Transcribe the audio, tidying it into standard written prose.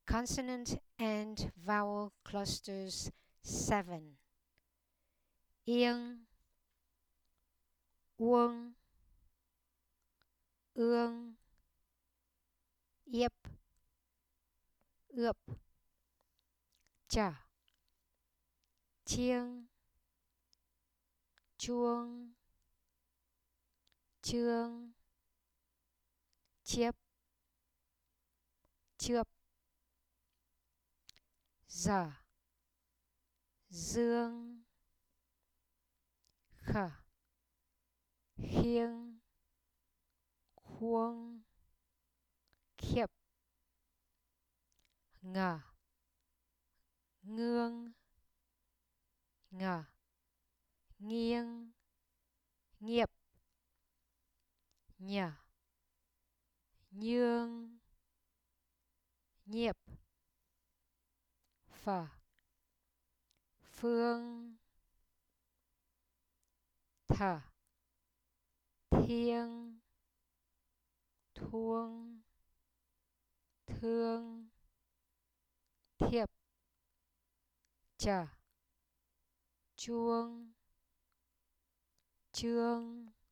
Consonant and vowel clusters 7. Yên, uông, ương, yếp, ướp, chả, chiêng, chuông, chương, chiếp, chướp, dở, dương, khở, khiêng, khuông, khiệp, ngờ, ngương, ngờ, nghiêng, nghiệp, nhở, nhương, nhiệp, phở, phương, thở, thiêng, thuông, thương, thiệp, trở, chuông, chương,